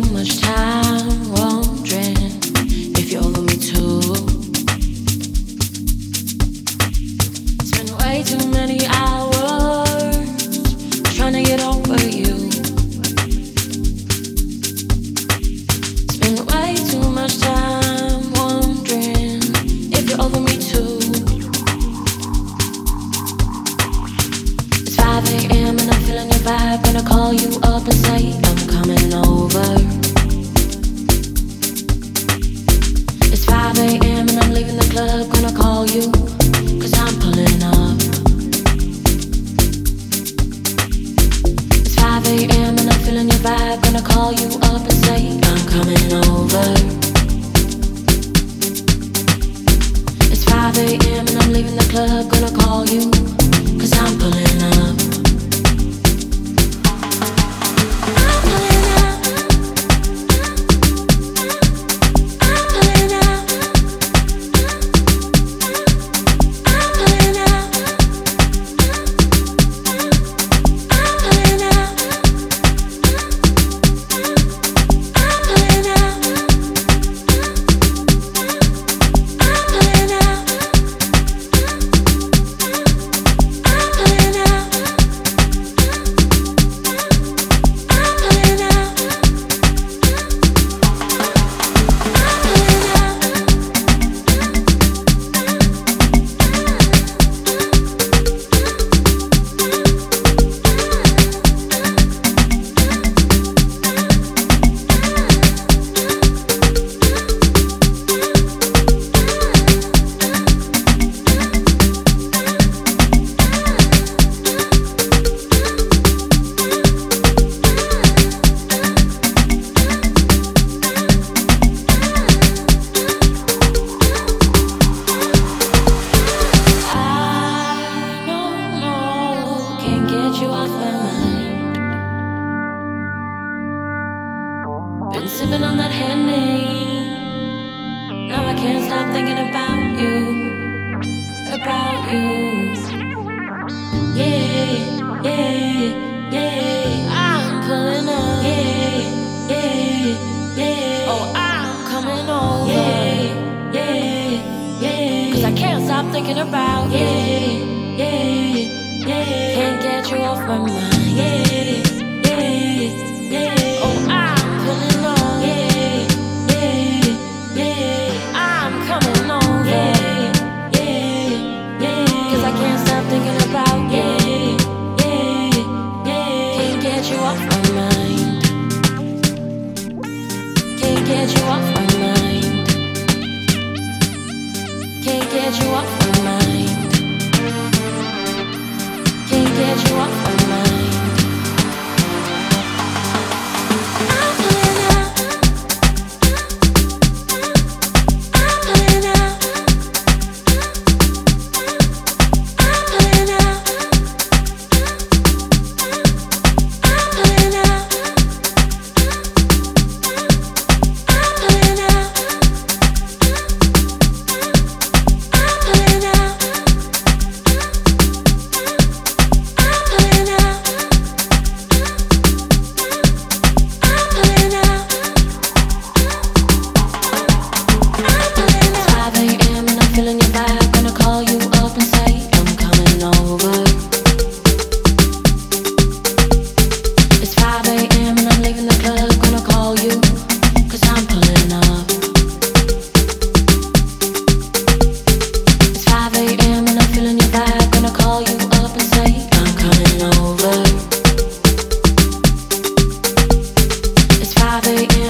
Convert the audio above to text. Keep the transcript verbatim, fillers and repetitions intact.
much time wondering if you're over me too. Spent way too many hours trying to get over you. Spent way too much time wondering if you're over me too. It's five a.m. and I'm feeling your vibe. Gonna call you up and say I'm coming over. It's five a.m. and I'm leaving the club. Gonna call you, cause I'm pulling up. It's five a.m. and I'm feeling your vibe. Gonna call you up and say I'm coming over. It's five a.m. and I'm leaving the club. Gonna call you, cause I'm pulling up. Been sipping on that Henny. Now I can't stop thinking about you, about you. Yeah, yeah, yeah. I'm pulling up. Yeah, yeah, yeah. Oh, I'm coming over. Yeah, yeah, yeah. Cause I can't stop thinking about you. Yeah, yeah, yeah. Can't get you off my mind. Yeah, yeah, yeah. Oh, I'm pulling up. Get you off my mind. Can't get you off my mind. Can't get you off my mind. I'm pulling up. I'm pulling up. I'm pulling up. I'm pulling up. It's five a.m.